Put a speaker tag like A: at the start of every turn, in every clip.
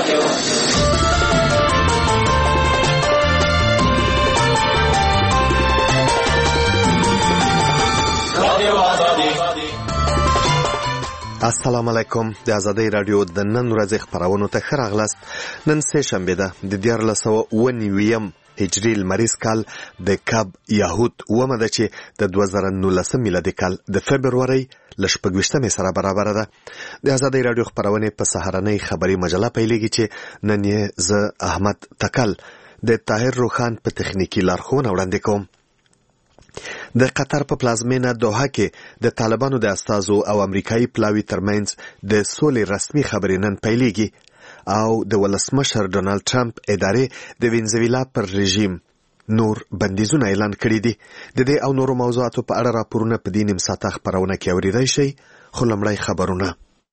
A: السلام علیکم. د آزادۍ راډیو د نن ورځې خپرونو ته ښه راغلاست. نن سه شنبه ده د 1409 هجري لمریز کال د کب یهود اومه ده چې د 2019 میلادي کال د فبرورۍ ل 26 سره برابر ده. د آزادۍ راډیو خپرونه په سهارنۍ خبري مجله پیلېږي چې نن یې زه احمد تکل د طاهر روخان په تخنیکی لارښوونه وړاندې کوم. د قطر په پلازمینه دوحه کې د طالبانو د استازو او امریکایي پلاوي ترمنځ د سولې رسمي خبرې نن پیلېږي او د ولسمشر ډونالد ټرمپ ادارې د وینزویلا پر رژیم نور بندیزونه اعلان کړي دي. د دې او نورو موضوعاتو په اړه راپورونه په دې نیم ساعته خپرونه کې اورېدای شئ. خو لومړی خبرونه.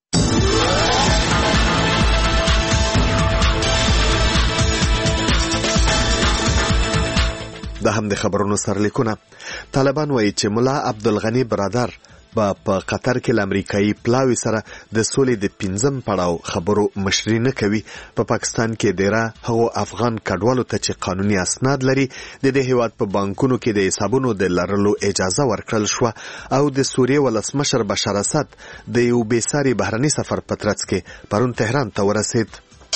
A: د هم د خبرونو سرلیکونه. طالبان وایي چې ملا عبدالغنی برادر په قطر کې ل امریکایي پلاوي سره د سولې د 5م پړاو خبرو مشري نه کوي. په پاکستان کې ډیره هغو افغان کډوالو ته چې قانوني اسناد لري د دې هیواد په بانکونو کې د حسابونو د لرلو اجازه ورکړل شو او د سوریې ولسمشر بشار اسد د یو بېساري بهرني سفر په ترڅ کې پرون تهران ته ورسید.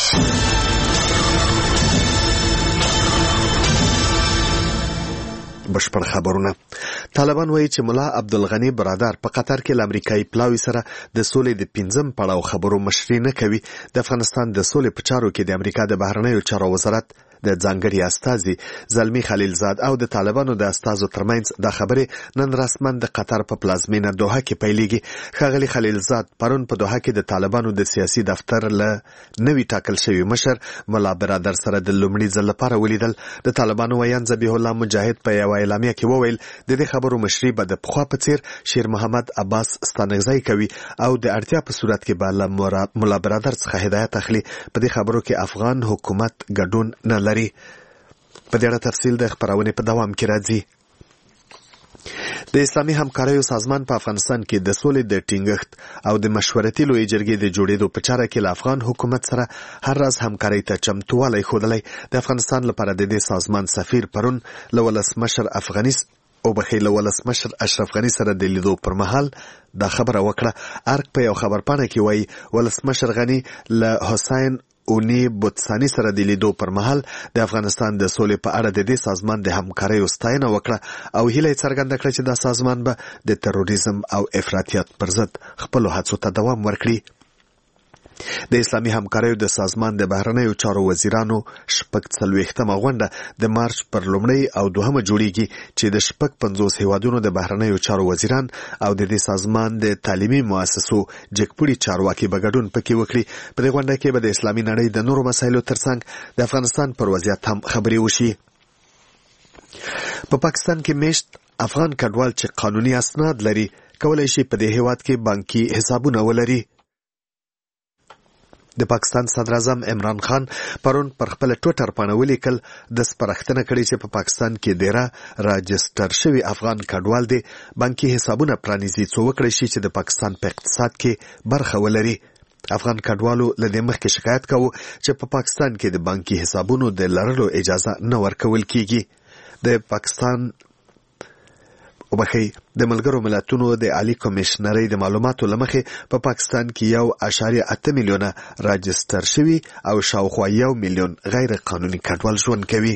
A: بشپړ خبرونه. طالبان وایي چې ملا عبدالغنی برادر په قطر کې ل امریکایي پلاوي سره د سولې د 5م پړاو خبرو مشري نه کوي. د افغانستان د سولې په چارو کې د امریکا د بهرنیو چارو وزارت د ځانګړي استازي زلمی خلیلزاد او د طالبانو د استازو ترمنځ د خبرې نن رسما د قطر په پلازمینه دوحه کې پیلېږي. ښاغلي خلیلزاد پرون په دوحه کې د طالبانو د سیاسي دفتر له نوي ټاکل شوي مشر ملا برادر سره د لومړي ځل لپاره ولیدل. د طالبانو ویان ذبیح الله مجاهد په یوه اعلامیه کې وویل د دې خبرو مشري به د پخوا په څیر شیر محمد عباس ستانکزی کوي او د اړتیا په صورت کې به له ملا برادر څخه هدایت اخلي. په دې خبرو کې افغان حکومت ګډون نه لري. په دې اړه تفصیل د خبرونې په دوام کې راځي. د اسلامي همکاریو سازمان په افغانستان کې د سولې د ټینګښت او د مشورتي لویې جرګې د جوړېدو په چاره کې له افغان حکومت سره هر راز همکارۍ ته چمتووالی ښودلی. د افغانستان لپاره د دې سازمان سفیر پرون له ولسمشر اشرف غني سره د لیدو پر مهال دا خبره وکړه. ارګ په یو خبرپاڼه کې وایي ولسمشر غني له حسین اونی بوتسانی سره د لیدو پر مهال د افغانستان د سولې په اړه د دې سازمان د همکاریو ستاینه وکړه او هیله یې څرګنده کړه چې دا سازمان به د تروریزم او افراطیت پر ضد خپلو هڅو ته دوام ورکړي. د اسلامي همکاریو د سازمان د بهرنیو چارو وزیرانو 46مه غونډه د مارچ پر لومړۍ او دوهمه جوړیږي چې د 50 هیوادونو د بهرنیو چارو وزیران او د دې سازمان د تعلیمي مؤسسو جګپوړي چارواکي به ګډون پکې وکړي. په دې غونډه کې به د اسلامي نړۍ د نورو مسایلو ترڅنګ د افغانستان پر وضعیت هم خبرې وشي. په پاکستان کې میشت افغان کډوال چې قانوني اسناد لري کولای شي په دې هیواد کې بانکي حسابونه ولري. د پاکستان صدر اعظم عمران خان پرون پر خپل ټویټر باندې ولیکل د سپارښتنه کړې چې په پاکستان کې ډیره راجستر شوی افغان کډوال دي بانکي حسابونه پرانیزي څو وکړي شي چې د پاکستان په اقتصاد کې برخه ولري. افغان کډوالو له دې مخکې شکایت کاوه چې په پاکستان کې د بانکي حسابونو د لرلو اجازه نه ورکول کیږي. د پاکستان د ملګرو ملتونو د عالی کمشنرۍ د معلوماتو لمخې په پاکستان کې 1.8 میلیونه راجستر شوي او شاوخوا 1 میلیون غیر قانوني کډوال ژوند کوي.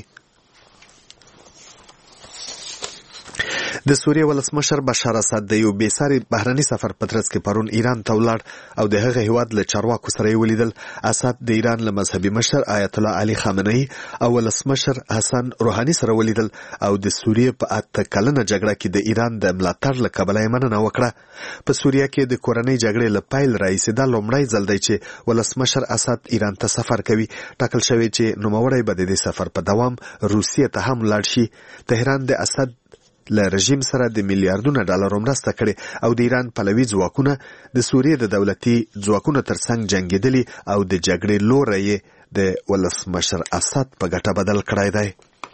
A: د سوریې ولسمشر بشار اسد د یو بېساري بهرني سفر په ترڅ کې پرون ایران ته ولاړ او د هغه هیواد له چارواکو سره یې ولیدل. اسد د ایران له مذهبي مشر آیت الله علي خامنه‌ای او ولسمشر حسن روحاني سره ولیدل او د سوریې په 8 کلنه جګړه کې د ایران د ملاتړ له کبله یې مننه وکړه. په سوریه کې د کورنۍ جګړې له پیل راهیسې دا لومړی ځل دی چې ولسمشر اسد ایران ته سفر کوي. ټاکل شوی چې نوموړی به د دې سفر په دوام روسیې ته هم لاړ شي. تهران د اسد له رژیم سره د میلیارډونو ډالرو مرسته کړې او د ایران پلوي ځواکونه د سوریې د دولتي ځواکونو ترڅنګ جنګېدلي او د جګړې لوری یې د ولسمشر اسد په ګټه بدل کړی دی.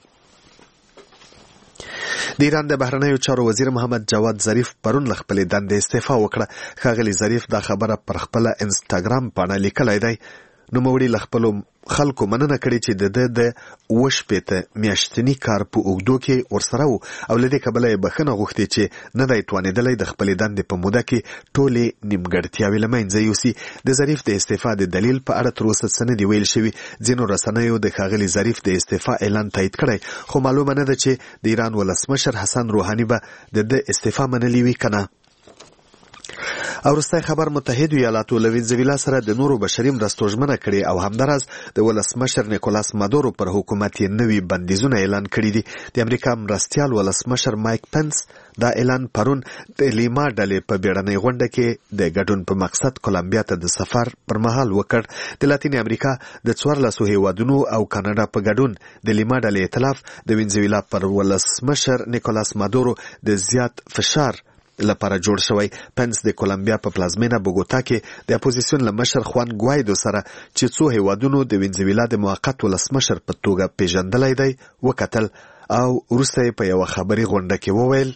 A: د ایران د بهرنیو چارو وزیر محمد جواد ظریف پرون له خپلې دندې استعفا وکړه. ښاغلي ظریف دا خبره پر خپله انسټاګرام باندې لیکلی دی. نوموړي له خپلو خلکو مننه کړې چې د 8 میاشتني کار په اوږدو کې ورسره وو او له دې کبله یې بخښنه غوښتې چې نه دی توانېدلی د خپلې دندې په موده کې ټولې نیمګړتیاوې له منځه یوسي. د ظریف د استعفا د دلیل په اړه تر اوسه څه نه دي ویل شوي. ځینو رسنیو د ښاغلي ظریف د استعفا اعلان تایید کړی، خو معلومه نه ده چې د ایران ولسمشر حسن روحاني به د استعفا منلې وي که نه. او وروستی خبر متحدو ایالاتو له وینزویلا سره د نورو بشري مرستو ژمنه کړې او همداراز د ولسمشر نیکولاس مادورو پر حکومت یې نوي بندیزونه اعلان کړي دي. د امریکا مرستیال ولسمشر مایک پنس دا اعلان پرون د لیما ډلې په بیړنۍ غونډه کې د ګډون په مقصد کولمبیا ته د سفر پر مهال وکړ. د لاتین امریکا د 14 هیوادونو او کاناډا په ګډون د لیما ډلې ائتلاف د وینزویلا پر ولسمشر نیکولاس مادورو د زیات فشار لپاره جوړ شوی. پنس د کولمبیا په پلازمینه بوګوتا کې د اپوزیسیون له مشر خوان ګوایدو سره چې څو هیوادونو د وینزویلا د موقت ولسمشر په توګه پیژندلی دی وکتل او وروسته یې په یوه خبري غونډه کې وویل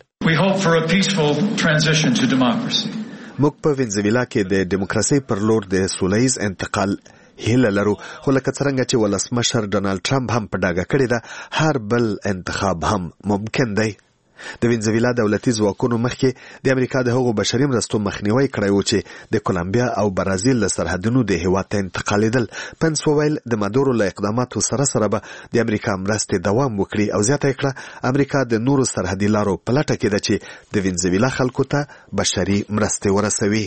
A: موږ په وینزویلا کې د دیموکراسۍ پر لور د سوله ییز انتقال هیله لرو، خو لکه څرنګه چې ولسمشر ډونالډ ټرمپ هم په ډاګه کړې ده هر بل انتخاب هم ممکن دی. د وینزویلا دولتي ځواکونو مخکې د امریکا د هغو بشري مرستو مخنیوی کړی و چې د کولمبیا او برازیل له سرحدونو د هیواد ته انتقالېدل. پنس وویل د مادورو له اقداماتو سره به د امریکا مرستې دوام وکړي او زیاته یې کړه امریکا د نورو سرحدي لارو په لټه کې ده چې د وینزویلا خلکو ته بشري مرستې ورسوي.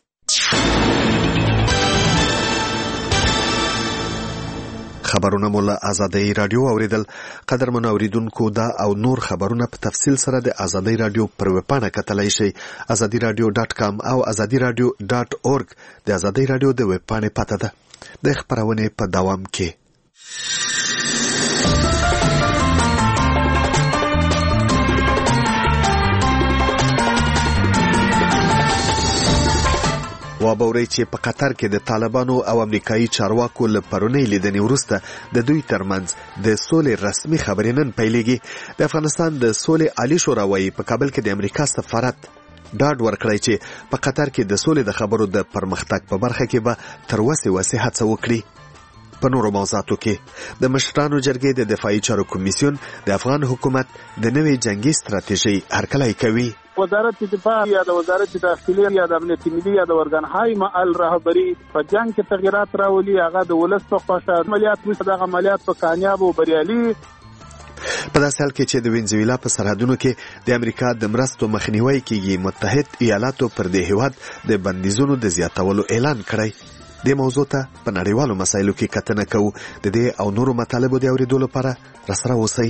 A: خبرونه مو له آزادۍ راډیو اوریدل. قدرمن اوریدونکو دا او نور خبرونه په تفصیل سره د آزادۍ راډیو پر ویبپاڼه کتلی شئ azadiiradio.com او azadiiradio.org. د آزادۍ راډیو د ویبپاڼې پته ده. د خبرونې په دوام کې وابورئ چې په قطر کې د طالبانو او امریکایي چارواکو له پرونۍ لیدنې وروسته د دوی ترمنځ د سولې رسمي خبرې نن پیلېږي. د افغانستان د سولې عالي شورا وایي په کابل کې د امریکا سفارت ډاډ ورکړی چې په قطر کې د سولې د خبرو د پرمختګ په برخه کې به تر وسې هڅه وکړي. په نورو موضوعاتو کې د مشرانو جرګې د دفاعي چارو کمیسیون د افغان حکومت د نوې جنگي ستراتیژۍ هرکلی کوي.
B: وزارت دفاع یا د وزارت داخلي یا د امنیت ملي یا د ارګانهای معل رهبری په جنگ کې تغیرات راولي، هغه د ولس په خوښه عملیات وشي، د عملیات په کامیاب او بریالي.
A: په داسې حال کې چې د وینزویلا په سرحدونو کې د امریکا د مرستو مخنیوی کېږي، متحد ایالاتو پر دې هیواد د بندیزونو د زیاتولو اعلان کړی. دې موضوع ته په نړیوالو مسایلو کې کتنه کوو. د دې او نورو مطالبو د اورېدو لپاره راسره اوسئ.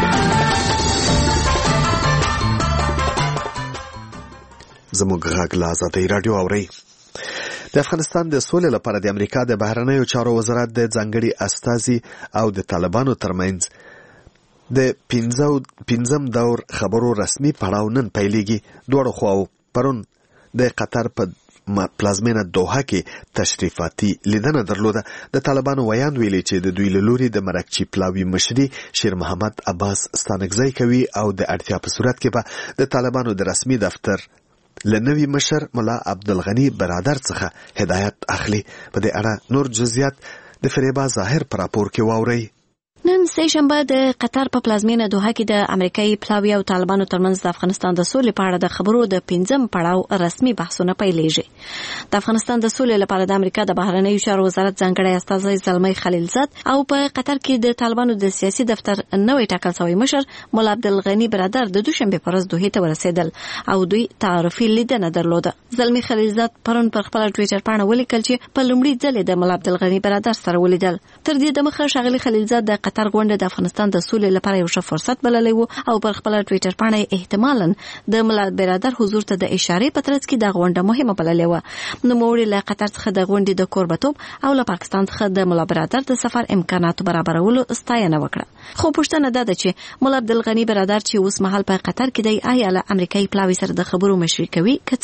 A: زموږ غږ له آزادۍ راډیو اورئ. د افغانستان د سولې لپاره د امریکا د بهرنیو چارو وزارت د ځانګړي استازي او د طالبانو ترمنځ د 15م دور خبرو رسمي پړاو نن پیلېږي. دواړو خواو پرون د قطر په پلازمینه دوحه کې تشریفاتي لیدنه درلوده. د طالبانو ویان ویلي چې د دوی له لوري د مرکچي پلاوي مشري شیر محمد عباس ستانکزی کوي او د اړتیا په صورت کې به د طالبانو د رسمي دفتر لنوی مشر ملا عبدالغنی برادر څخه هدایت اخلي. په دې اړه نور جزئیات د فریبا ظاهر پر راپور کې واورئ.
C: نن سه شنبه د قطر په پلازمینه دوحه کې د امریکایي پلاوی او طالبانو ترمنځ د افغانستان د سولې په اړه د خبرو د 15م پړاو رسمي بحثونه پیلېږي. د افغانستان د سولې لپاره د امریکا د بهرنیو چارو وزارت ځانګړی استازی زلمی خلیلزاد او په قطر کې د طالبانو د سیاسي دفتر نوې ټاکل شوی مشر مولا عبدالغنی برادر د دوشنبه پر ورځ دوحې ته ورسېدل او دوی تعارفي لیدنه درلوده. زلمی خلیلزاد پرون پر خپل ټوئیټر باندې ولیکل چې په لومړي ځل د مولا عبدالغنی برادر سره ولیدل. تر دې دمخه ښاغلي خلیلزاد د قطر غونډه د افغانستان د سولې لپاره یو ښه فرصت بللی و او پر خپل ټوئیټر باندې احتمالاً د مولا برادر حضور ته د اشارې په ترڅ کې د غونډه مهمه بللې و. نوموړي له قطر څخه د غونډې د کوربتوب او له پاکستان څخه د مولا برادر د سفر امکاناتو برابرولو ستاینه وکړه. خو پوښتنه ده چې مولا عبدالغنی برادر چې اوس مهال په قطر کې دی آیا له امریکایي پلاوي سره د خبرو مشري کوي که څنګه؟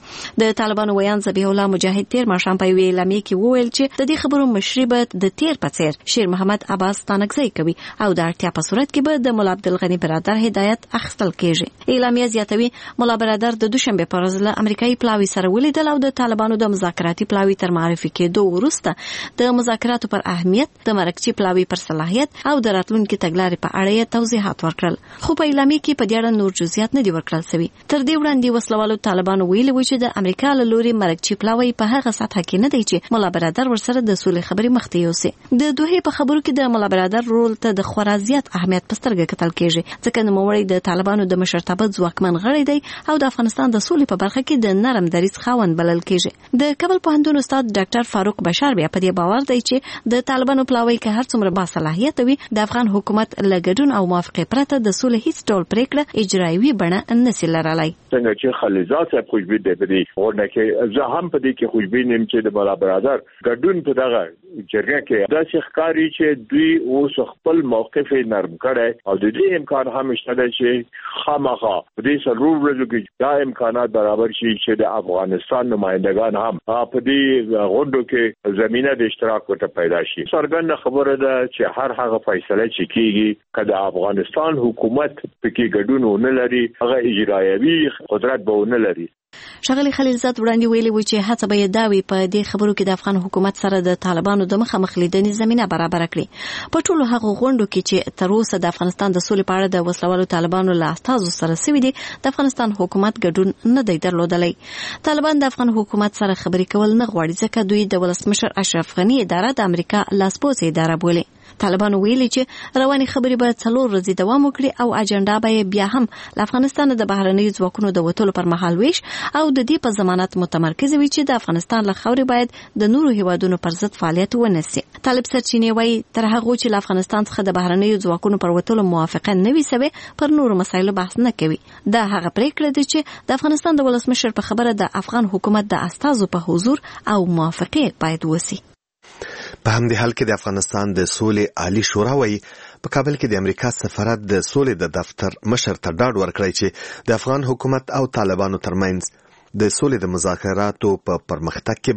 C: د طالبانو ویان ذبیح الله مجاهد تیر ماښام په یوې اعلامیه کې وویل چې د دې خبرو مشري به د تیر په څیر شیر محمد عباس ستانکزی کوي او د اړتیا په صورت کې به د مولا عبدالغني برادر هدایت اخیستل کیږي. اعلامیه زیاتوي مولا برادر د دوشنبه په ورځ له امریکایي پلاوي سره ولیدل او د طالبانو د مذاکراتي پلاوي تر معرفي کېدو وروسته د مذاکراتو پر اهمیت، د مرکزي پلاوي پر صلاحیت او د راتلونکي تګلارې په اړه توضیحات ورکړل. خو په اعلامیه کې په دې اړه نور جزئیات نه دي ورکړل شوي. تر دې وړاندې وسلوالو طالبانو ویلي و چې د امریکا له لوري مرکزي پلاوی په هغه سطح کې نه دی چې مولا برادر ورسره د سولې خبرې مخ ته یوسي. د دوه په خبرو کې د مولا برادر رول ته د خورا زیات اهمیت په سترګه کتل کېږي، ځکه نوموړی د طالبانو د مشرتابه ځواکمن غړی دی او د افغانستان د سولې په برخه کې د نرم دریځ خاوند بلل کېږي. د کابل پوهنتون استاد ډاکټر فاروق بشار بیا په دې باور دی چې د طالبانو پلاوی که هر څومره با صلاحیت وي، د افغان حکومت له ګډون او موافقې پرته د سولې هیڅ ډول پریکړه اجرایوي بڼه نشي لرلای.
D: څنګه چې خلیلزاد صاحب خوشبین دی په دې ورنه کې زه هم په دې کې خوشبین یم چې د مولا برادر ګډون په دغه جرګه کې دا ښکاری چې دوی اوس خپل موقف نرم کړي او د دې امکان هم شته چې خامخا په دې سره ورځو کې دا امکانات برابر شي چې د افغانستان نمائندگان هم په دې غونډو کې زمينه د اشتراک ورته پیدا شي. څرګنده خبره ده چې هر هغه فیصله چې کیږي کله افغانستان حکومت پکې ګډون ونه لري، هغه اجرایوي قدرت به ونه لري.
C: ښاغلي خلیلزاد وړاندې ویلي و چې هڅه به یې دا وي په دې خبرو کې د افغان حکومت سره د طالبانو د مخامخ لیدنې زمینه برابر کړي. په ټولو هغو غونډو کې چې تر اوسه د افغانستان د سولې په اړه د وسلوالو طالبانو له استازو سره سوي دي، د افغانستان حکومت ګډون نه دی درلودلی. طالبان د افغان حکومت سره خبرې کول نه غواړي، ځکه دوی د ولسمشر اشرف غني اداره د امریکا لاسپوڅې اداره بولي. طالبانو ویلي چې رواني خبرې به 4 ورځې دوام وکړي او اجنډا به بیا هم له افغانستان د بهرنیو ځواکونو د وټولو پر مهال ویش او د دې په ضمانت متمرکز وي چې د افغانستان له خاورې باید د نورو هیوادونو پر ضد فعالیت ونسي. طالب سرچینې وایي تر هغه چې له افغانستان څخه د بهرنیو ځواکونو پر وټولو موافقه نه وي سوی، پر نورو مسایلو بحث نه کوي. دا هغه پریکړه ده چې د افغانستان د ولسمشر په خبره د افغان حکومت د استازو په حضور او موافقه باید وسی.
A: په همدې حال کې د افغانستان د سولې عالی شورا وایي په کابل کې د امریکا سفارت د سولې د دفتر مشر ته ډاډ ورکړی چې د افغان حکومت او طالبانو ترمنځ د سولې د مذاکراتو په پرمختګ کې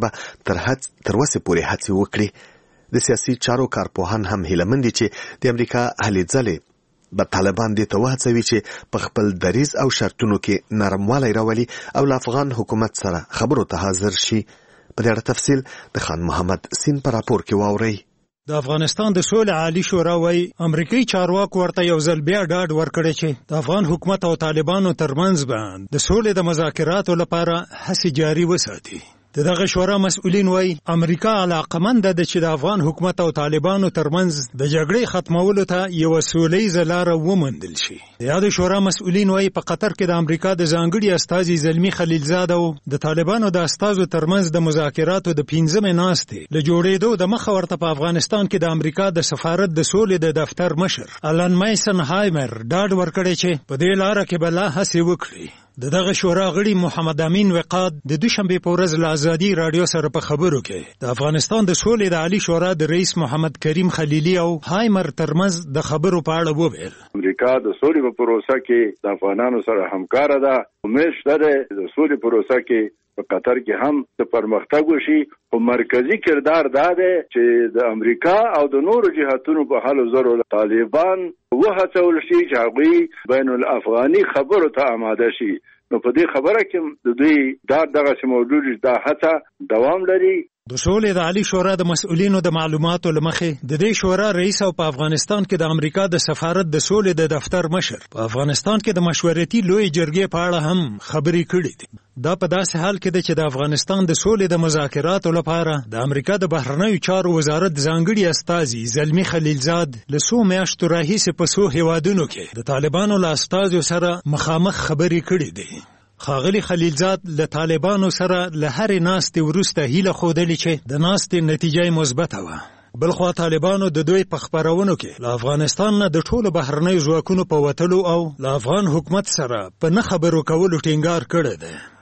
A: به تر وسه پورې هڅې وکړي. د سیاسي چارو کارپوهان هم هیله مند دي چې د امریکا هلې ځلې به طالبان دې ته وهڅوي چې په خپل دریځ او شرطونو کې نرموالی راولي او له افغان حکومت سره خبرو ته حاضر شي. په دې اړه تفصیل د خان محمد سین پر راپور کې واورئ.
E: د افغانستان د سولې عالی شورا وايي امریکایي چارواکو ورته یو ځل بیا ډاډ ورکړی چې د افغان حکومت او طالبانو ترمنځ به د سولې د مذاکراتو لپاره هڅې جاري وساتي. دغه شورا مسؤلین وایي امریکا علاقمند ده چې د افغان حکومت او طالبانو ترمنځ د جګړې ختمولو ته یو سولیزه لاره وموندل شي. د شورا مسؤلین وایي په قطر کې د امریکا د ځانګړي استازي زلمی خلیلزاد او د طالبانو د استازو ترمنځ د مذاکراتو د 15مې ناستې له جوړېدو د مخه ورته په افغانستان کې د امریکا د سفارت د سولې د دفتر مشر الان مایسن هایمر ډاډ ورکړی چې په دې لاره کې به لا هڅې وکړي. دغه شورا غړي محمد امین وقاد د دوشنبه په ورځ له ازادي رادیو سره په خبرو کې د افغانستان د سولې د عالی شورا د رئیس محمد کریم خلیلی او هایمر ترمنځ د خبرو په اړه وویل.
F: امریکا د سولې په پروسه کې د افغانانو سره همکار ده. امید شته د سولې پروسه کې په قطر کې هم د پرمختګ وشي. او مرکزی کردار دا ده چې د امریکا او د نورو جهاتونو په حالو زرو طالبان وهڅول شي چې هغوی بین الافغاني خبرو ته آماده شي. نو په دې خبره کې د دوی دغه چې موجود دا هڅه دوام لري.
E: د سولې د عالی شورا د مسؤلینو د معلوماتو لمخې د دې شورا رئیس او په افغانستان کې د امریکا د سفارت د سولې د دفتر مشر په افغانستان کې د مشورتي لوی جرګې په اړه هم خبرې کړې دي. دا په داسې حال کې ده چې د افغانستان د سولې د مذاکراتو لپاره د امریکا د بهرنیو چارو وزارت ځانګړي استازي زلمی خلیلزاد له څو میاشتو راهیسې په څو هیوادونو کې د طالبانو له استازو سره مخامخ خبرې کړې دي. ښاغلي خلیلزاد له طالبانو سره له هرې ناستې وروسته هیله ښودلې چې د ناستې نتیجه مثبته وه. بلخوا طالبانو د دوی په خپرونو کې له افغانستان نه د ټولو بهرنیو ځواکونو په وتلو او له افغان حکومت سره په نه خبرو کولو ټینګار کړی دی.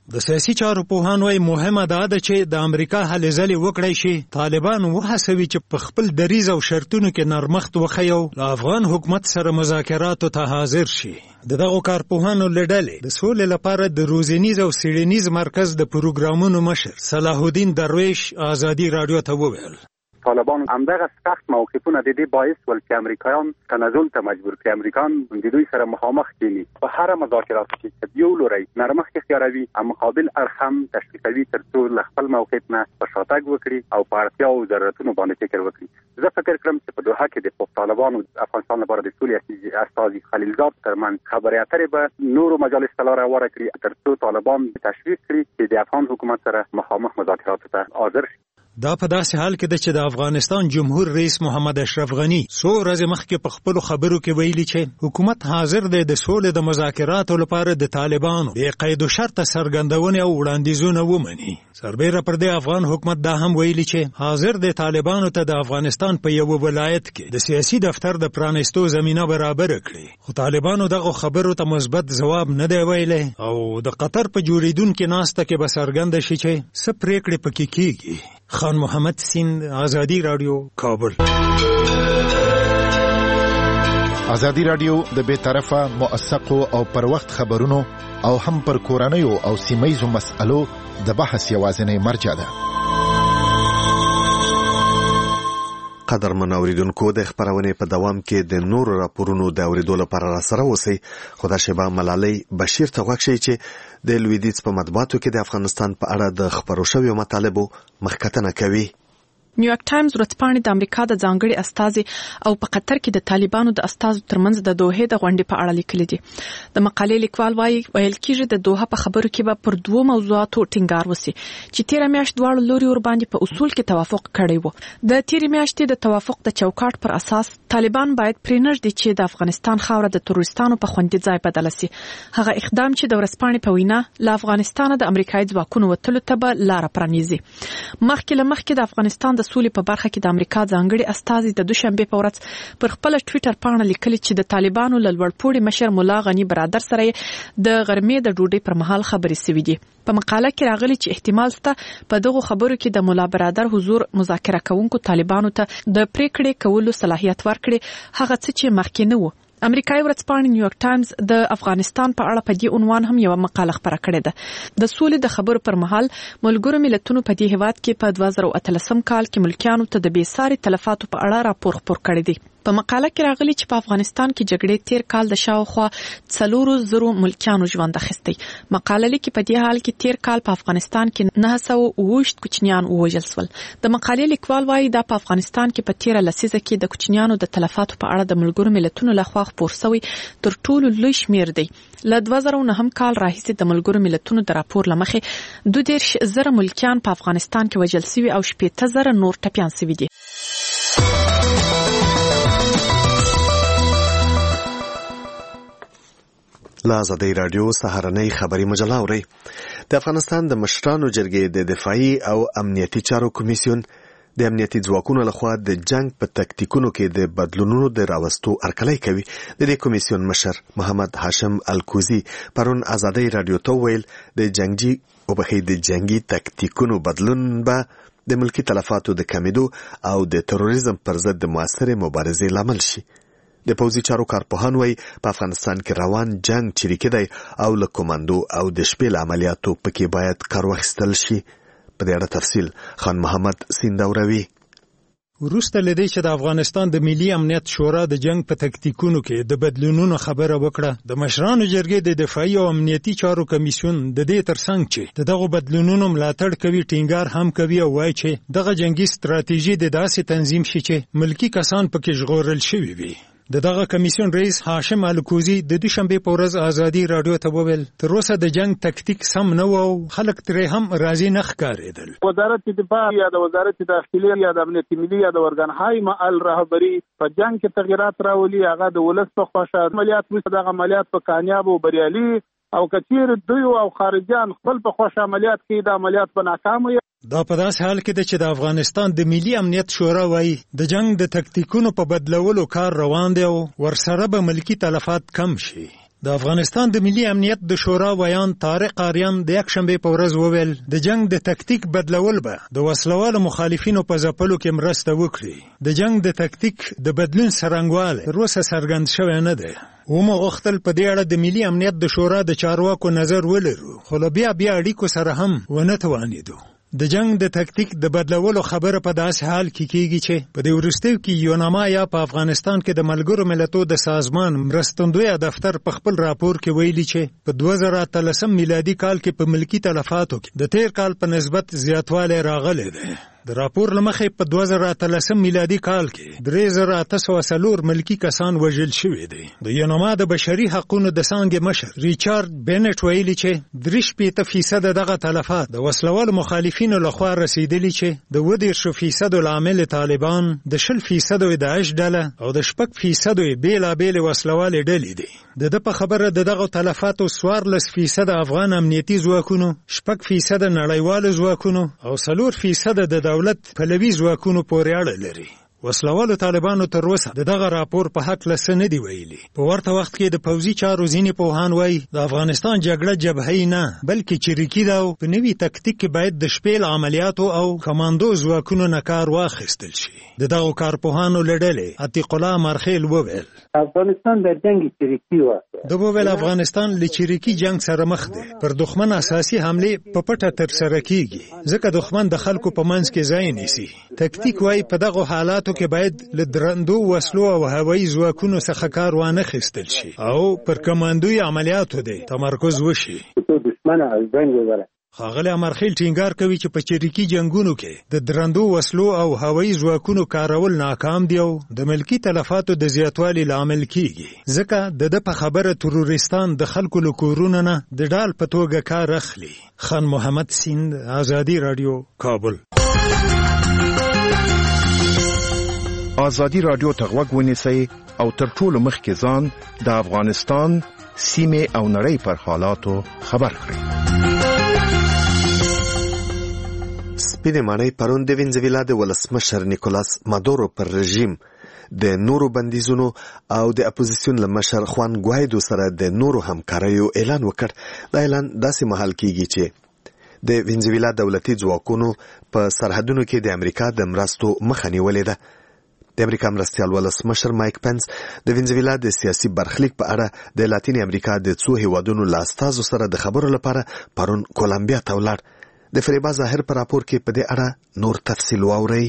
E: د سیاسي چارو پوهان وايي مهمه ده چې د امریکا هلې ځلې وکړی شي طالبان وهڅوي چې په خپل دریځ او شرطونو کې نرمښت وښیي او له افغان حکومت سره مذاکراتو ته حاضر شي. دغه کارپوهانو له ډلې د سولې لپاره د روزنیز او څېړنیز مرکز د پروګرامونو مشر صلاح الدین درویش آزادي رادیو ته وویل
G: طالبان همدغه سخت موقفونه د دې باعث ول چې امریکایان تنازل ته مجبور کړي. امریکایان د دوی سره مخامخ کېني په هر مذاکراتو کې یو لوري نرمښت اختیاروي او مقابل اړخ هم تشویقوي تر څو له خپل موقف نه په شاتګ وکړي او په اړتیا او ضرورتونو باندې فکر وکړي. زه فکر کوم چې په دوحه کې د طالبانو افغانستان لپاره د سولې استازي خلیلزاد ترمن خبرې اترې به نورو مجالس ته لار هواره کړي تر څو طالبان تشویق کړي چې د افغان حکومت سره مخامخ مذاکراتو ته حاضر شي.
E: دا په داسې حال کې ده چې د افغانستان جمهور رئیس محمد اشرف غنی څو ورځې مخکې په خپلو خبرو کې ویلي چې حکومت حاضر دی د سولې د مذاکراتو لپاره د طالبانو بې قید و شرطه څرګندونې او وړاندیزونه ومني. سربیره پر دې افغان حکومت دا هم ویلي چې حاضر دی طالبانو ته د افغانستان په یو ولایت کې د سیاسي دفتر د پرانیستو زمینه برابر کړي. خو طالبانو دغه خبرو ته مثبت ځواب نه دی ویلی او د قطر په جوړیدونکې ناسته کې به څرګنده شي چې څه پریکړې پکې کیږي. خان محمد سیند آزادی رادیو کابل.
H: آزادی رادیو د بے طرفه موثقو او پر وخت خبرونو او هم پر کورنیو او سیمایزو مسألو د بحث یوازینی مرجع ده.
A: قدرمن اوریدونکو د خبرونې په دوام کې د نورو راپورونو د اوریدو لپاره را سره اوسئ. خدا شبا ملالۍ بشیر ته غوښتي چې د لویدیځ په مطبوعاتو کې د افغانستان په اړه د خبرو شویو مطالبو مخکتنه کوي.
I: نیویارک ټایمز ورځپاڼې د امریکا د ځانګړي استازي او په قطر کې د طالبانو د استازو ترمنځ د دوحې د غونډې په اړه لیکلي دي. د مقالې لیکوال وایي ویل کېږي د دوحه په خبرو کې به پر دوه موضوعاتو ټینګار وشي چې تیر میاشت دواړو لوري ور باندې په اصول کې توافق کړی وو. د تیر میاشتې د توافق د چوکاټ پر اساس طالبان باید پرېنږدي چې د افغانستان خاوره د تروریستانو په خوندي ځای بدل شي. هغه اقدام چې د ورځپاڼې په وینا له افغانستان د امریکایي ځواکونو وتلو ته به لار پرانیزي. مخکې د افغانستان د سولې په برخه کې د امریکا ځانګړي استازي د دوشنبه په ورځ پر خپل ټوئیټر پاڼه لیکلي چې د طالبانو له لوړپوړي مشر مولا غنی برادر سره د غرمې د ډوډۍ پر مهال خبرې شوې دي. په مقاله کې راغلي چې احتمال شته په دغه خبرو کې د مولا برادر حضور مذاکره کوونکو طالبانو ته د پریکړې کولو صلاحیت ورکړي، هغه څه چې مخکې نه و. امریکایي ورځپاڼه نیویارک ټایمز د افغانستان په اړه په دې عنوان هم یو مقاله خپره کړې ده. د سولې د خبرو پر مهال ملګرو ملتونو په دې هیواد کې په 2013 کال کې ملکیانو ته د بېساري تلفاتو په اړه راپور خپور کړی دی. په مقاله کې راغلي چې په افغانستان کې جګړې تیر کال د شاوخوا 400 ملکیانو ژوند اخیستی. مقاله لیکي په دې حال کې تیر کال په افغانستان کې 928 کوچنیان ووژل شول. د مقالې لیکوال وایي دا په افغانستان کې په تیر لسیزه کې د کوچنیانو د تلفاتو په اړه د ملګرو ملتونو لخوا خپور شوی تر ټولو لوی شمیر دی. له 2009 کال راهیسې د ملګرو ملتونو د راپور لمخې 22,000 ملکیان په افغانستان کې وژل شوي او 18,000 نور ټپیان شوي دي.
A: لا آزادی رادیو سهارنۍ خبری مجله اورئ. د افغانستان د مشرانو جرګې د دفاعي او امنیتي چارو کمیسیون د امنیتي ځواکونو لخوا د جنگ په تکتیکونو کې د بدلونونو د راوستو هرکلی کوي. د دې کمیسیون مشر محمد هاشم الکوزي پرون آزادی رادیو ته ویل د جنگي تکتیکونو بدلون به د ملکی تلفاتو د کمیدو او د تروریزم پر ضد د موثرې مبارزې لامل شي. د پوځي چارو کارپوهان وایي په افغانستان کې روان جنگ چریکي دی او له کوماندو او د شپې عملیاتو پکې باید کار واخیستل شي. په دې اړه تفصیل خان محمد سینداوروي.
E: وروسته لدې چې د افغانستان د ملي امنیت شورا د جنگ په تکتیکونو کې د بدلونونو خبره وکړه، د مشرانو جرګې د دفاعي او امنیتي چارو کمیسیون د دې ترڅنګ چې دغه بدلونونو ملاتړ کوي ټینګار هم کوي او وایي چې دغه جنگي ستراتیژي د داسې تنظیم شي چې ملکی کسان پکې ژغورل شوي وي. دغه کمیسیون رئیس هاشم الکوزي د دوشنبه په ورځ آزادي رادیو ته وویل تر اوسه د جنگ تکتیک سم نه و او خلک ترې هم راضي نه ښکارېدل.
B: وزارت دفاع یا د وزارت داخلي یا د امنیت ملي یا د ارګانهای معل رهبری په جنگ کې تغیرات راولي. هغه د ولس په خوښه عملیات وشي، دغه عملیات په کامیاب او بریالي او کثیر دوی او خارجيان خپل په خوښه عملیات کې د عملیات په ناکام وي.
E: دا په داس حال کې چې د افغانستان د ملي امنیت شورا وایي د جنگ د تکتیکونو په بدلولو کار روان دی او ورسره به ملکی تلفات کم شي. د افغانستان د ملي امنیت د شورا ویان طارق آریان د یکشنبه په ورځ وویل د جنگ د تکتیک بدلول به د وسلوالو مخالفینو په ځپلو کې مرسته وکړي. د جنگ د تکتیک د بدلون څرنګوالی تر اوسه څرګند شوی نه دی. ومو غوښتل په دې اړه د ملي امنیت د شورا د چارواکو نظر ولرو، خو له بیا اړیکو سره هم ونه توانېدو. د جنگ د تکتیک د بدلولو خبره په داسې حال کې کیږي چې په دې وروستیو کې یوناما یا په افغانستان کې د ملګرو ملتونو د سازمان مرستندوی دفتر په خپل راپور کې ویلي چې په 2013 میلادي کال کې په ملکی تلفاتو کې د تیر کال په نسبت زیاتوالی راغلی دی. د راپور لمخې په 2013 میلادي کال کې 3804 ملکی کسان وژل شوي دي. د یوناما د بشري حقوقو د څانګې مشر ریچارډ بینټ ویلي چې 83% دغه تلفات د وسلوالو مخالفینو لخوا رسیدلي چې د 20% لعامل طالبان، د 20% د داعش ډله او د 6% بیلابیل وسلوال ډلې دي. د په خبره دغه تلفاتو 14% افغان امنیتي ځواکونو، 6% نړیوالو ځواکونو او 4% د دولت پلوي ځواکونو پورې اړه لري. وسلوالو طالبانو تر اوسه دغه راپور په حق لسه نه دی ویلي. په ورته وخت کې د پوځي چارو ځینې پوهان وایي د افغانستان جګړه جبهې نه بلکې چریکي ده او په نوي تکتیک کې باید د شپېل عملیاتو او کماندو ځواکونو نه کار واخیستل شي. دغه کارپوهانو له ډلې عتیق الله مرخیل وویل
J: افغانستان د جنگ چریکي واسه
E: د وویل افغانستان له چریکي جنگ سره مخ دی. پر دښمن اساسي حمله په پټه ترسره کیږي ځکه دښمن د خلکو په منځ کې ځای نیسي. تکتیک وایي په دغه حالاتو کې باید له درندو وسلو او هوایي ځواکونو څخه کار وانه خیستل شي او پر کماندوي عملیاتو دی تمرکز وشي.
J: دښمن از جنگ وره
E: ښاغلی امرخیل ټینګار کوي چې په چریکي جنگونو کې د درندو وسلو او هوایي ځواکونو کارول ناکام دی او د ملکی تلفاتو د زیاتوالي لامل کیږي ځکه د په خبره تروریستان د خلکو له کورونو نه د ډال په توګه کار اخلي. خان محمد سیند، آزادی رادیو، کابل.
H: آزادی رادیو ته غوږ ونیسئ او تر ټولو مخکې ځان د افغانستان سیمې او نړۍ پر حالاتو خبر کړئ.
A: سپینې ماڼۍ پرون د وینزویلا د ولسمشر نیکولاس مادورو پر رژیم د نورو بندیزونو او د اپوزیسیون له مشر خوان ګوایدو سره د نورو همکاریو اعلان وکړ. دا اعلان داسې مهال کیږي چې د وینزویلا دولتي ځواکونو په سرحدونو کې د امریکا د مرستو مخه نیولې ده. د امریکا مرستیال ولسمشر مایک پنس د وینزویلا د سیاسي برخلیک په اړه د لاتینې امریکا د څو هیوادونو له استازو سره د خبرو لپاره پرون کولمبیا ته ولاړ. د فریبا ظاهر پر راپور کې په دې اړه نور تفصیل واورئ.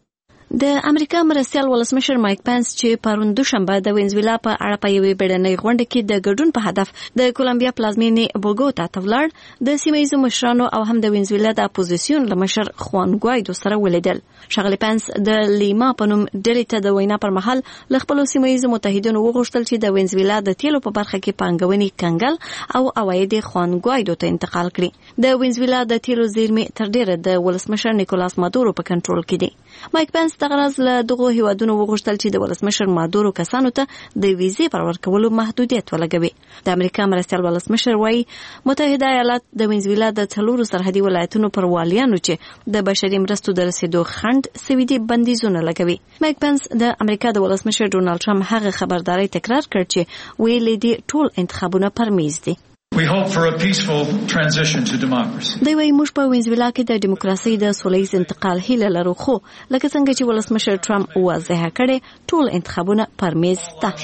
C: د امریکا مرستیال ولسمشر مایک پنس چې پرون دوشنبه د وینزویلا په اړه په یوې بیړنۍ غونډه کې د ګډون په هدف د کولمبیا پلازمینې بوګوتا ته ولاړ، د سیمه ییزو مشرانو او هم د وینزویلا د اپوزیسیون له مشر خوان ګوایدو سره ولیدل. ښاغلی پنس د لیما په نوم ډلې ته د وینا پر مهال له خپلو سیمه ییزو متحدینو وغوښتل چې د وینزویلا د تیلو په برخه کې پانګونې کنګل او عواید خوان ګوایدو ته انتقال کړي. د وینزویلا د تیلو زیرمې تر ډیره د ولسمشر نیکولاس مادورو په کنټرول کې دي. مایک پنس دغه راز له دغو هیوادونو وغوښتل چې د ولسمشر مادورو کسانو ته د ویزې پر ورکولو محدودیت ولګوي. د امریکا مرستیال ولسمشر وایي متحده ایالات د وینزویلا د 4 سرحدي ولایتونو پر والیانو چې د بشري مرستو د رسیدو خنډ سوي دي بندیزونه لګوي. مایک پنس د امریکا د ولسمشر ډونالد ټرمپ هغه خبرداري تکرار کړ چې ویلي دي ټول انتخابونه پر میز دي.
K: We hope for a peaceful transition to democracy.
C: دوی وايي موږ په وینزویلا کې د دیموکراسي د سولهییز انتقال هیله لرو، خو لکه څنګه چې ولسمشر ټرمپ واضح کړي ټول انتخابونه پر میز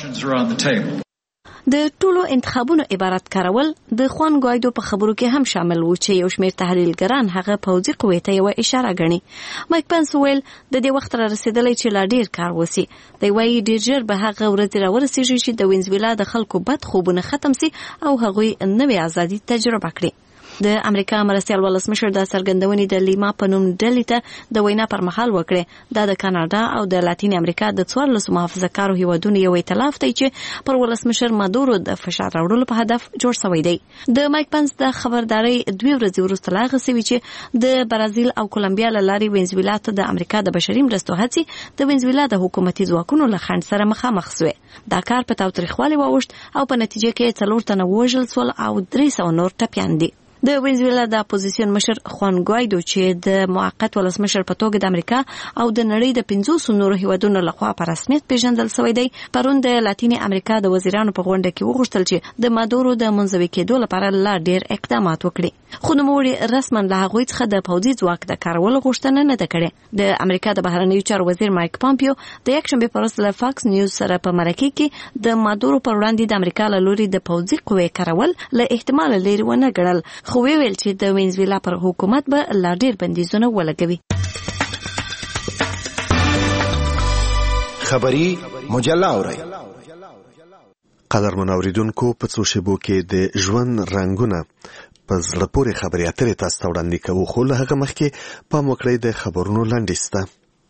C: دي. د ټولو انتخابونو عبارت کارول د خوان ګوایدو په خبرو کې هم شامل وو چې یو شمېر تحلیلګران هغه پوځي قوې ته یو اشاره ګڼي. مایک پنس ویل د دې وخت را رسیدلی چې لا ډیر کار وسی. دی وايي ډیر ژر به هغه ورځ راورسیږي چې د وینزویلا د خلکو بد خوبونه ختم سي او هغوی نوې ازادي تجربه کړي. د امریکا مرستیال ولسمشر د څرګندونې د لیما په نوم ډلې ته د وینا پر مهال وکړه. دا د کاناډا او د لاتینې امریکا د 14 محافظه‌کارو هیوادونو یو ائتلاف دی چې پر ولسمشر مادورو د فشار راوړلو په هدف جوړ شوی دی. د مایک پنس د خبرداري 2 ورځې وروسته لا غسوي چې د برازیل او کولمبیا له لارې وینزویلا ته د امریکا د بشري مرستو هڅې د وینزویلا د حکومتي ځواکونو له خنډ سره مخامخ شوې. دا کار په تاوتریخوالي واوښت او په نتیجه کې 4 تنه وژل شول او 300 نور ټپیان دي. د وینزویلا د اپوزیسیون مشر خوان ګوایدو چې د موقت ولسمشر په توګه د امریکا او د نړۍ د 500 نورو هیوادونو لخوا په رسمیت پیژندل شوی دی، پرون د لاتینی امریکا د وزیرانو په غونډه کې وغوښتل چې د مادورو د منځوي کېدو لپاره لا ډیر اقدامات وکړي، خو نوموړي رسما له هغوی څخه د پوځي ځواک د کارولو غوښتنه نه ده کړې. د امریکا د بهرنیو چارو وزیر مایک پامپیو د یکشنبه پر ورځ له فاکس نیوز سره په مرکه کې د مادورو پر وړاندې د امریکا له لوري د پوځي قوې کارول له احتمال لري ونه ګڼل، خو ویل چې د وینزویلا پر حکومت به لا ډیر بندیزونه ولګوي.
H: خبری مجله اورئ.
A: قدرمن اوریدونکو، په څو شیبو کې د ژوند رنگونه په زړه پورې خبرې اترې تاسو ته وړاندې کوو، خو له هغه مخکې پام وکړئ د خبرونو لنډیز ته.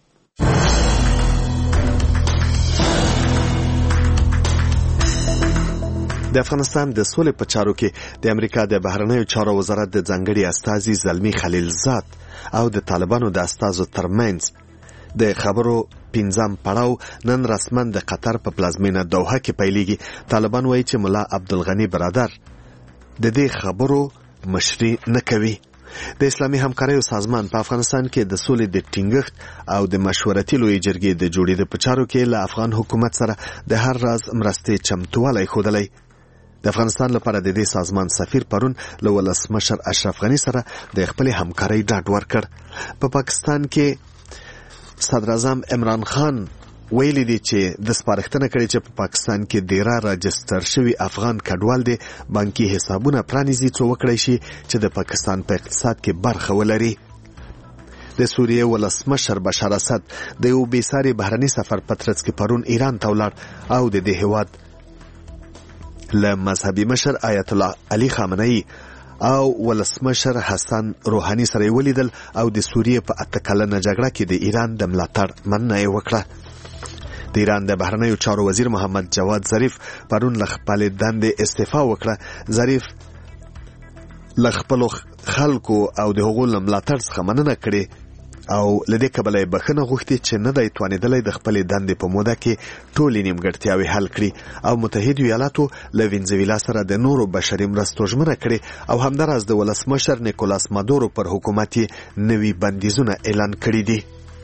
A: د افغانستان د سولې په چارو کې د امریکا د بهرنیو چارو وزارت د ځانګړي استازي زلمی خلیلزاد او د طالبانو د استازو ترمنځ د خبرو 5م پړاو نن رسما د قطر په پلازمینه دوحه کې پیلېږي. طالبان وایي چې ملا عبدالغنی برادر د دې خبرو مشري نه کوي. د اسلامي همکاریو سازمان په افغانستان کې د سولې د ټینګښت او د مشورتي لوی جرګې د جوړېدو په چارو کې له افغان حکومت سره د هر راز مرستې چمتووالی ښودلی. د افغانستان لپاره د دې سازمان سفیر پرون له ولسمشر اشرف غني سره د خپل همکارۍ ډاډ ورکړ. په پاکستان کې صدر اعظم عمران خان ویلي دی چې د سپارښتنه کړې چې په پاکستان کې ډیره راجستر شوي افغان کډوال دي بانکي حسابونه پرانیزي څو وکړی شي چې د پاکستان په اقتصاد کې برخه ولري. د سوریې ولسمشر بشار اسد د یو بیساري بهرني سفر په ترڅ کې پرون ایران ته ولاړ او د دې هیواد له مذهبي مشر آیت الله علي خامنه‌ای او ولسمشر حسن روحاني سره ولیدل او د سوریې په 8 کلنه جګړه کې د ایران د ملاتړ مننه یې وکړه. د ایران د بهرنیو چارو وزیر محمد جواد ظریف پرون له خپل دندې استعفا وکړه. ظریف له خپل خلکو او د حقوقو ملاتړ څخه مننه کړې او لدې کبله بخنه غوښتي چې نه دی توانیدلی د خپل دندې په موده کې ټولې نیمګړتیاوې حل کړي او متحد ایالاتو له وینزویلا سره د نورو بشري مرستو ژمنه کړې او همداراز د ولسمشر نیکولاس مادورو پر حکومت نوي بندیزونه اعلان کړي دي.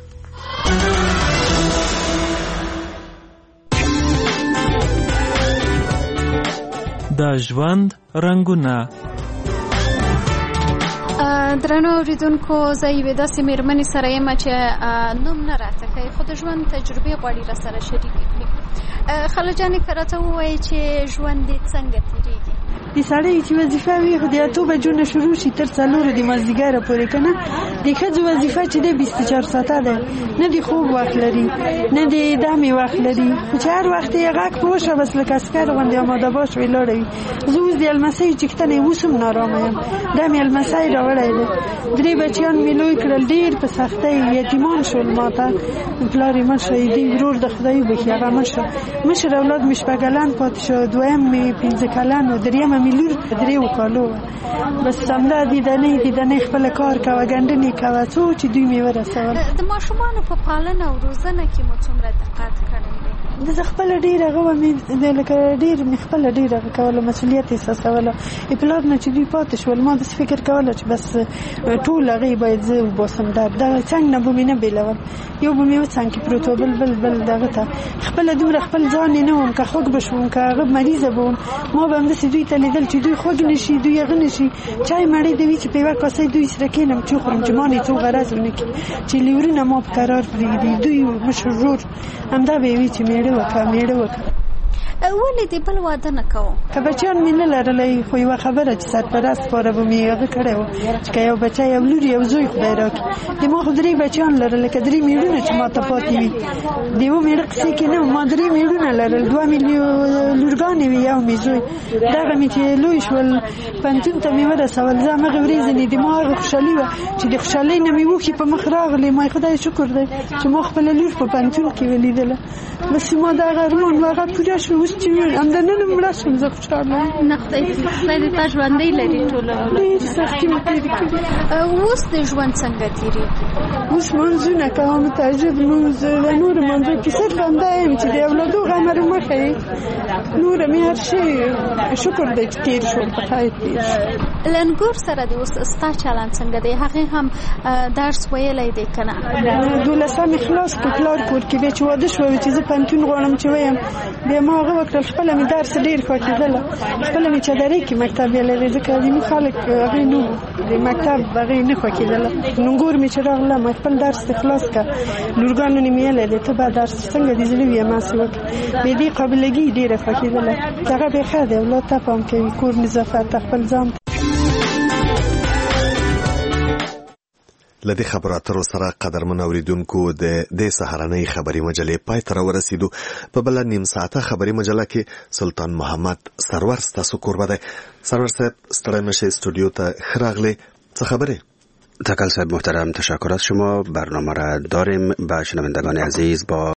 L: د ژوند رنګونه.
M: درنو اوریدونکو، زه یوې داسې مېرمنې سره یم چې نوم نه راته کوي، خو د ژوند تجربې غواړي راسره شریکې کړي. خاله جانې که راته ووایي چې ژوند دې څنګه تېرېږي؟
N: د سړی چې وظیفه وي خو د 8 بجو نه شروع شي تر 4 د مازدیګره پورې که نه، د ښځو وظیفه چې دی 24 ساعته ده، نه د خوب وخت لري نه د دمې وخت لري، خو چې هر وخت یې غږ په وشه بس لکه عسکر غوندې اماده باش ولاړه وي. زه اوس د المسۍ چښتنې اوس هم نارامه یم. دا مې المسۍ راوړی دی، 3 بچیان مې لوی کړل، ډېر په سختۍ یتیمان شول. ماته پلار یې مړ شو، دی ورور د خدای وبښي هغه مړ شو. مشر اولاد مې 7 کلن پاتې شو، دویم مې 15 کلن و، درېیمه مې لور 3 کالو. بس همدا دیدنې خپل کار کوه، ګنډنې کوه، څو چې دوی مې ورسول.
M: د ماشومانو په پالنه او روزنه کې مو څومره دقت کړی دی؟
N: زه خپل ډېر هغه مې لکه ډېر مې خپل ډېر هغه کوله، مسؤلیت احساسوله. پلار نه چې دوی پاتې شول ما داسې فکر کوله چې بس ټول هغې باید زه وباسم. دغه څنګ نه به مې نه بېلول، یو به مې وڅنګ کې پروت و، بل دغه ته خپله دومره خپل ځان یې نه وم، که خوږ به شوم که هغه مریضه به وم، ما به همداسې دوی ته لیدل چې دوی خوږ نه شي، دوی هغه نه شي. چای مړۍ د وي چې په یوه کاسۍ دوی سره کښېنم چې وخورم چې ما نه څو غرض ونه کړي، چې لیورونه ما په قرار پرېږدي. دوی مشر ورور همدا به یې وي چې میړه وکړه.
M: ولې دې بل واده نه کوو؟
N: که بچیان مې نه لرلی، خو یوه خبره چې سرپرست پاره به مې هغه کړی و چې که یو بچی یو لور یو زوی خدای راکړي. د ما خو 3 بچیان لرل، که 3 میړونه چې ما ته پاتې وي. د یوه میړه قصې کې نه، ما 3 میړونه لرل، 2 مې لورګانې وي، یو مې زوی. دغه مې چې لوی شول پوهنتون ته مې ورسول، زه همغه ورځې د ما هغه خوشحالي وه چې د خوشحالۍ نه مې اوښکې په مخ راغلې. ما خدای شکر دی چې ما خپله لور په پوهنتون کې ولیدله. بس ما دغه ارمان هغه پوره شو. اوس چې همدا نن مړه شوم، زه خوشحاله یم.
M: نه خدای دې تا ژوندۍ لري ټوله.
N: ډېر سختي مې تېرې کړي.
M: اوس د ژوند څنګه تېرېږي؟
N: اوس منځونه کوم، تهجد لمونځ، د نورو منځو کې صرف همدا یم چې د اولادو غم هر مخه نور می هر شي شکر دې چې تیر شو په خیر تیر شو.
M: لنګور سره د وستا چلند څنګه دی؟ هغه هم درس ویلای دی کنه؟
N: 12 خلاص په پلار کور کې به چې واده شو چې زه پنتون غواړم چې وایم بیا ما هغه وکړ خپل می درس ډیر ښه کېدل. خپل می چې درې کې مکتب یې لري ځکه دې خلک هغه نو د مکتب هغه نه ښه کېدل. ننګور می چې راغله خپل درس خلاص کا لورګانو نیمه له ته به درس څنګه دې زلي وي ما سوک به دې قابلیت ډیره ښه کېدل. هغه به خاده ولې ته پام کوي کور نظافت خپل ځان.
A: لدې خبرو اترو سره قدرمن اوریدونکو د سهارنۍ خبري مجلې پای ته ورسېدو. په بل نیم ساعته خبري مجله کې سلطان محمد سرور ستاسو کوربه دی. سرور صاحب ستړی نشئ، استودیو ته ښه راغلی. څه خبره؟
O: تکل صاحب محترم، تشکر از شما. برنامه را داریم. با شنوندگان عزیز با